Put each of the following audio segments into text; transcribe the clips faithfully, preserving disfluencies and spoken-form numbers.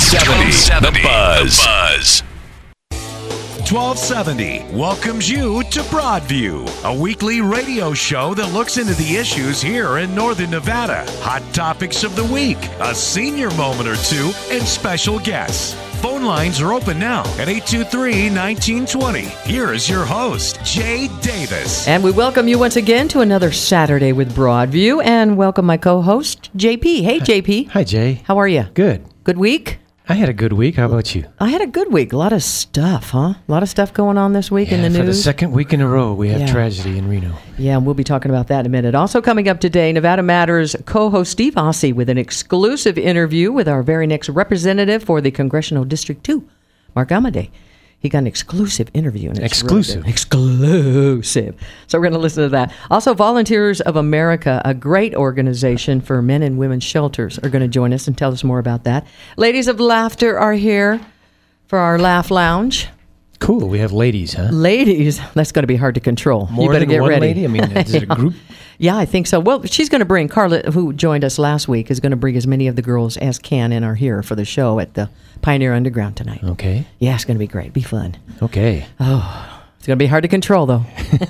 seventy, The Buzz. The Buzz. twelve seventy welcomes you to Broadview, a weekly radio show that looks into the issues here in Northern Nevada. Hot topics of the week, a senior moment or two, and special guests. Phone lines are open now at eight two three, one nine two zero. Here is your host, Jay Davis. And we welcome you once again to another Saturday with Broadview, and welcome my co-host, J P. Hey, J P. Hi, Jay. How are you? Good. Good week? I had a good week. How about you? I had a good week. A lot of stuff, huh? A lot of stuff going on this week yeah, in the news. For the second week in a row, we have Yeah. tragedy in Reno. Yeah, and we'll be talking about that in a minute. Also coming up today, Nevada Matters co-host Steve Ossie with an exclusive interview with our very next representative for the Congressional District two, Mark Amadei. He got an exclusive interview. And it's Exclusive. Really exclusive. So we're going to listen to that. Also, Volunteers of America, a great organization for men and women's shelters, are going to join us and tell us more about that. Ladies of Laughter are here for our Laugh Lounge. Cool. We have ladies, huh? Ladies, that's going to be hard to control. More you better than get one ready. lady? I mean, is it a group? Yeah, I think so. Well, she's going to bring, Carla, who joined us last week, is going to bring as many of the girls as can and are here for the show at the Pioneer Underground tonight. Okay. Yeah, it's going to be great. Be fun. Okay. Oh, it's going to be hard to control, though.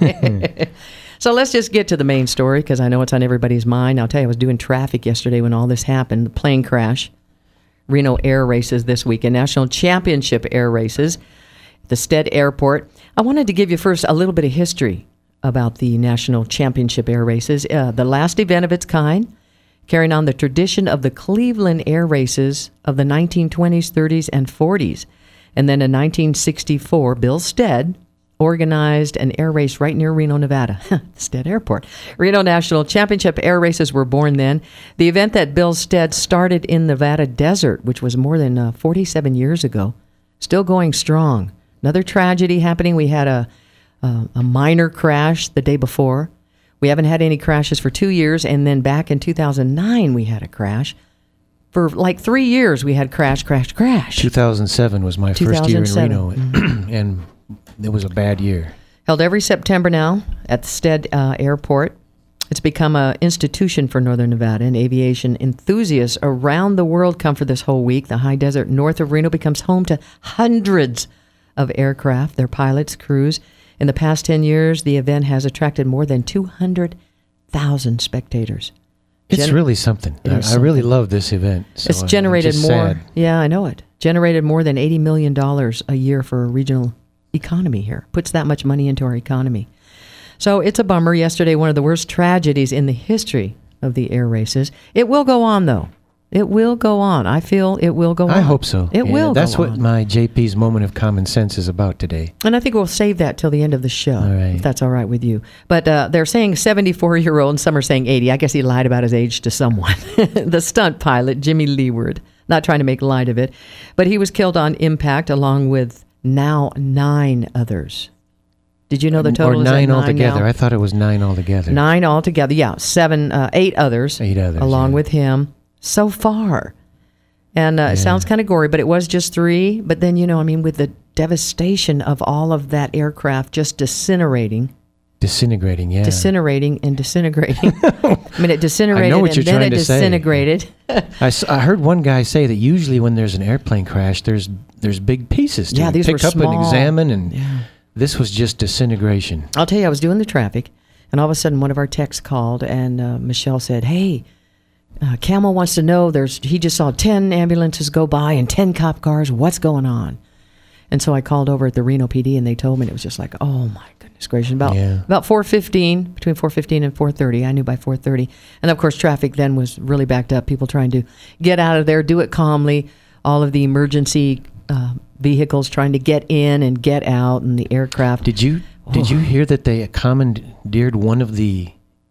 So let's just get to the main story, because I know it's on everybody's mind. I'll tell you, I was doing traffic yesterday when all this happened. The plane crash, Reno air races this weekend, national championship air races at the Stead Airport. I wanted to give you first a little bit of history about the national championship air races. Uh, the last event of its kind, carrying on the tradition of the Cleveland air races of the nineteen twenties, thirties, and forties. And then in nineteen sixty-four, Bill Stead organized an air race right near Reno, Nevada, the Stead Airport. Reno National Championship air races were born then. The event that Bill Stead started in Nevada desert, which was more than uh, forty-seven years ago, still going strong. Another tragedy happening. We had a, a, a minor crash the day before. We haven't had any crashes for two years, and then back in two thousand nine, we had a crash. For like three years, we had crash, crash, crash. two thousand seven was my first year in Reno, Mm-hmm. and it was a bad year. Held every September now at the Stead uh, Airport. It's become an institution for Northern Nevada, and aviation enthusiasts around the world come for this whole week. The high desert north of Reno becomes home to hundreds of aircraft, their pilots, crews. In the past ten years, the event has attracted more than two hundred thousand spectators. It's Gen- really something. It I, is I really something. love this event. So It's I'm generated just more. sad. Yeah, I know it. Generated more than eighty million dollars a year for a regional economy here. Puts that much money into our economy. So it's a bummer. Yesterday, one of the worst tragedies in the history of the air races. It will go on, though. It will go on. I feel it will go on. I hope so. It Yeah, will That's go what on. my J P's moment of common sense is about today. And I think we'll save that till the end of the show, All right. if that's all right with you. But uh, they're saying seventy-four-year-old, and some are saying eighty. I guess he lied about his age to someone. The stunt pilot, Jimmy Leeward, not trying to make light of it. But he was killed on impact along with now nine others. Did you know the total or is at nine nine altogether. now? I thought it was nine altogether. Nine altogether. Yeah, seven, uh, eight others. Eight others, along yeah. with him so far. And uh, it sounds kind of gory, but it was just three. But then, you know, I mean, with the devastation of all of that aircraft just disintegrating, Disintegrating, yeah. disintegrating and disintegrating. I mean, it disintegrated I know what and you're then trying it to say. disintegrated. I, s- I heard one guy say that usually when there's an airplane crash, there's there's big pieces to Yeah, these pick were up and small. examine, and Yeah. this was just disintegration. I'll tell you, I was doing the traffic, and all of a sudden one of our techs called, and uh, Michelle said, hey, uh, Camel wants to know, there's he just saw ten ambulances go by and ten cop cars. What's going on? And so I called over at the Reno P D, and they told me, and it was just like, oh, my goodness gracious. About, Yeah. about four fifteen, between four fifteen and four thirty. I knew by four thirty. And, of course, traffic then was really backed up. People trying to get out of there, do it calmly. All of the emergency uh, vehicles trying to get in and get out, and the aircraft. Did you did you hear that they commandeered one of the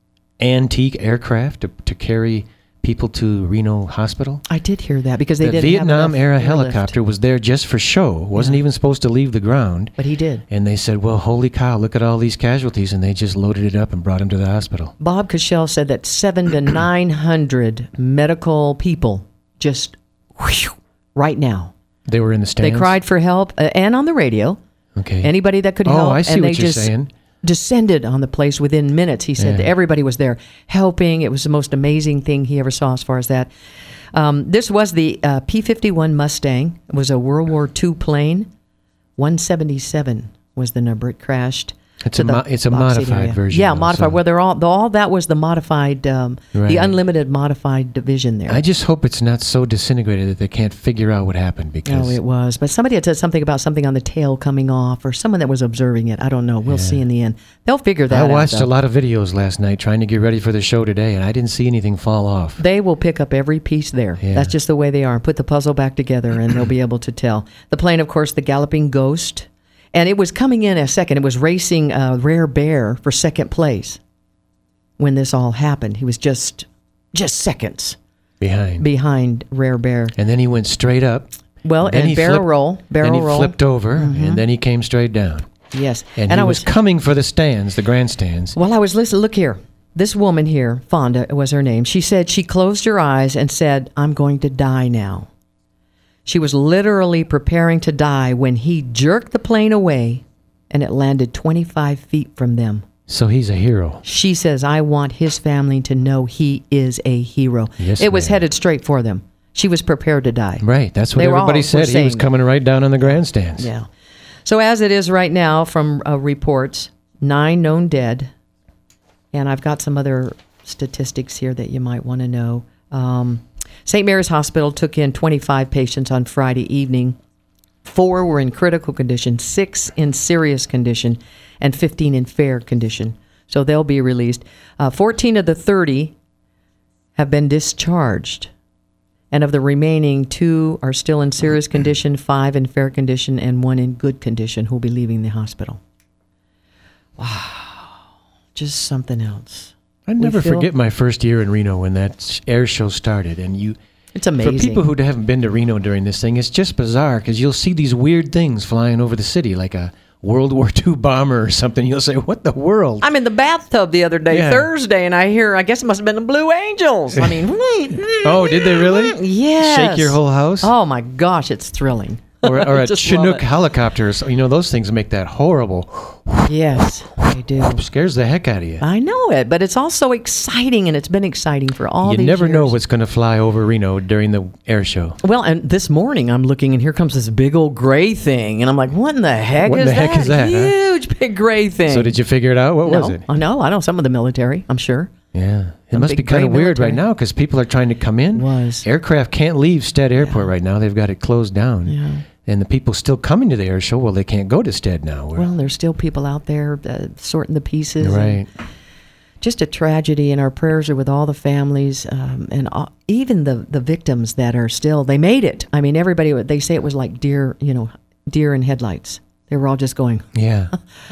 antique aircraft to, to carry people to Reno Hospital? I did hear that because they The didn't have Vietnam enough era airlift. helicopter was there just for show. It wasn't Yeah. even supposed to leave the ground. But he did. And they said, well, holy cow, look at all these casualties. And they just loaded it up and brought him to the hospital. Bob Cashel said that seven to nine hundred medical people just whew, right now. They were in the stands? They cried for help uh, and on the radio. Okay. Anybody that could Oh, help. I see and what they you're just saying. descended on the place within minutes. He said Yeah. that everybody was there helping. It was the most amazing thing he ever saw as far as that. Um, this was the uh, P fifty-one Mustang. It was a World War Two plane. one seventy-seven was the number. It crashed. It's to a the mo- it's a Box Seat modified area. version. Yeah, though, modified. so- Well, they're all the, all that was the modified, um, Right. the unlimited modified division there. I just hope it's not so disintegrated that they can't figure out what happened because Oh, it was. But somebody had said something about something on the tail coming off, or someone that was observing it. I don't know. We'll see in the end. They'll figure that I out. watched though. a lot of videos last night trying to get ready for the show today, and I didn't see anything fall off. They will pick up every piece there. Yeah. That's just the way they are. Put the puzzle back together, and they'll be able to tell. The plane, of course, the Galloping Ghost. And it was coming in a second. It was racing uh, Rare Bear for second place when this all happened. He was just just seconds Behind. behind Rare Bear. and then he went straight up. Well, Then and he barrel flipped- roll, barrel then he roll. flipped over, and then he came straight down. Yes, And, and he I was, was coming for the stands, the grandstands. Well, I was listening. Look here. This woman here, Fonda was her name. She said she closed her eyes and said, "I'm going to die now." She was literally preparing to die when he jerked the plane away and it landed twenty-five feet from them. So he's a hero. She says, "I want his family to know he is a hero." Yes, it was ma'am. headed straight for them. She was prepared to die. Right, that's what They were everybody all- said. were He saying was coming right down on the grandstands. Yeah. So as it is right now from uh, reports, nine known dead. And I've got some other statistics here that you might want to know. Um, Saint Mary's Hospital took in twenty-five patients on Friday evening. Four were in critical condition, six in serious condition, and fifteen in fair condition. So they'll be released. Uh, fourteen of the thirty have been discharged. And of the remaining, two are still in serious condition, five in fair condition, and one in good condition who will be leaving the hospital. Wow. Just something else. I never feel- forget my first year in Reno when that sh- air show started, and you. It's amazing. For people who haven't been to Reno during this thing, it's just bizarre because you'll see these weird things flying over the city, like a World War Two bomber or something. You'll say, "What the world?" I'm in the bathtub the other day, Yeah. Thursday, and I hear, I guess it must have been the Blue Angels. I mean, Oh, did they really? yes. Shake your whole house? Oh, my gosh, it's thrilling. Or, or a Just love Chinook it. helicopters. You know, those things make that horrible. Yes, they do. Scares the heck out of you. I know it, but it's also exciting, and it's been exciting for all You these never know years. what's going to fly over Reno during the air show. Well, and this morning I'm looking, and here comes this big old gray thing, and I'm like, "What in the heck What in is the heck that? is that, huh? Huge, big gray thing." So did you figure it out? What no, was it? I know. I know some of the military. I'm sure. Yeah. It Some must big be kind of gray weird right military. now because people are trying to come in. Was. Aircraft can't leave Stead Airport right now. They've got it closed down. Yeah. And the people still coming to the air show, well, they can't go to Stead now. We're- Well, there's still people out there uh, sorting the pieces. and right. Just a tragedy, and our prayers are with all the families um, and all, even the the victims that are still. They made it. I mean, everybody. They say it was like deer, you know, deer in headlights. They were all just going. Yeah.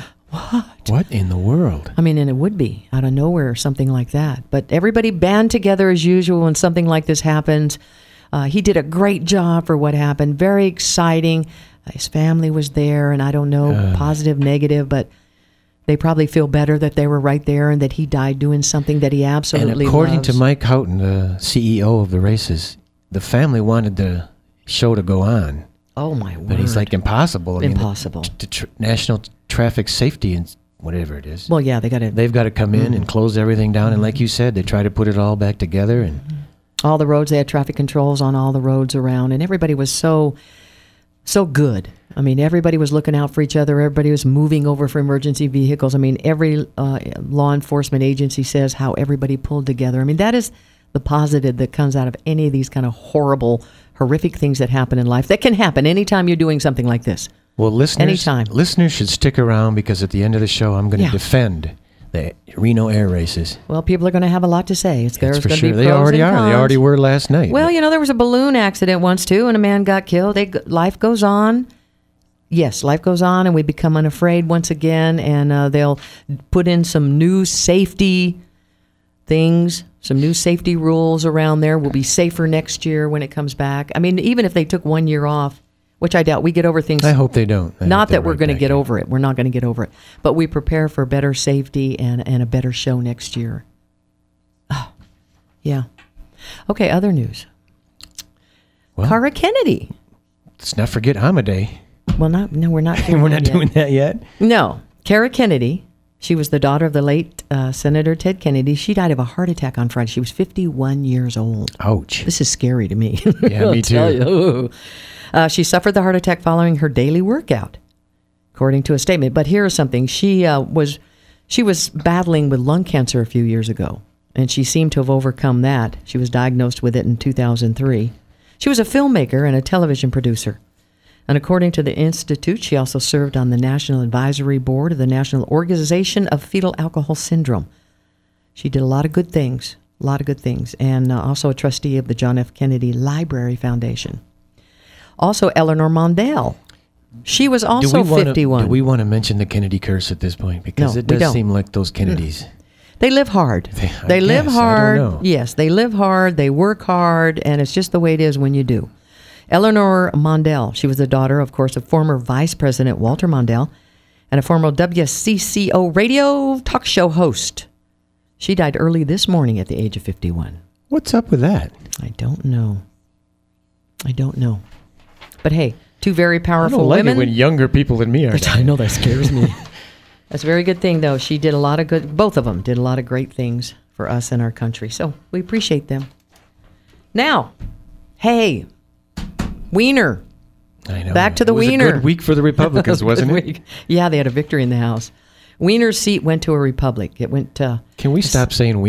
what? What in the world? I mean, and it would be out of nowhere or something like that. But everybody band together as usual when something like this happens. Uh, he did a great job for what happened. Very exciting. Uh, his family was there, and I don't know, positive, negative, but they probably feel better that they were right there and that he died doing something that he absolutely And according loves. to Mike Houghton, the C E O of the races, the family wanted the show to go on. Oh, my word. But he's like, impossible. I mean, the- Impossible. The, tr- National Traffic Safety and whatever it is. Well, yeah, they got to. They've got to come in and close everything down. And like you said, they try to put it all back together. And All the roads, they had traffic controls on all the roads around, and everybody was so, so good. I mean, everybody was looking out for each other. Everybody was moving over for emergency vehicles. I mean, every uh, law enforcement agency says how everybody pulled together. I mean, that is the positive that comes out of any of these kind of horrible, horrific things that happen in life. That can happen anytime you're doing something like this. well, listeners, Anytime. listeners should stick around because at the end of the show, I'm going to Yeah. defend the Reno air races. Well, people are going to have a lot to say. It's there's That's for going to sure. be They pros already and are. They cons. already were last night. Well, you know, there was a balloon accident once too, and a man got killed. They, life goes on. Yes, life goes on, and we become unafraid once again. And uh, they'll put in some new safety things, some new safety rules around there. We'll be safer next year when it comes back. I mean, even if they took one year off, which I doubt, we get over things. I hope they don't. I hope Not they're that we're right going to back get in. over it. We're not going to get over it. But we prepare for better safety and, and a better show next year. Oh, yeah. Okay, other news. Well, Cara Kennedy. let's not forget Hamaday. Well, not no, we're not. Doing We're that not yet. doing that yet. No, Cara Kennedy. She was the daughter of the late uh, Senator Ted Kennedy. She died of a heart attack on Friday. She was fifty-one years old. Ouch. This is scary to me. Yeah, me too. Uh, she suffered the heart attack following her daily workout, according to a statement. But here is something. She uh, was she was battling with lung cancer a few years ago, and she seemed to have overcome that. She was diagnosed with it in two thousand three. She was a filmmaker and a television producer. And according to the Institute, she also served on the National Advisory Board of the National Organization of Fetal Alcohol Syndrome. She did a lot of good things, a lot of good things, and uh, also a trustee of the John F. Kennedy Library Foundation. Also, Eleanor Mondale. She was also do we wanna, fifty-one. Do we want to mention the Kennedy curse at this point? Because No, it we does don't. seem like those Kennedys. They live hard. They- I They live guess, I don't hard. know. Yes, they live hard. They work hard, and it's just the way it is when you do. Eleanor Mondale. She was the daughter, of course, of former Vice President Walter Mondale and a former W C C O radio talk show host. She died early this morning at the age of fifty-one. What's up with that? I don't know. I don't know. But hey, two very I powerful don't like women. it when younger people than me are I dying. know that scares me. That's a very good thing, though. She did a lot of good, both of them did a lot of great things for us and our country. So we appreciate them. Now, hey, Wiener. I know. Back to the it was Wiener. a good week for the Republicans, wasn't Good it? week. Yeah, they had a victory in the House. Wiener's seat went to a Republic. It went to... Can we stop saying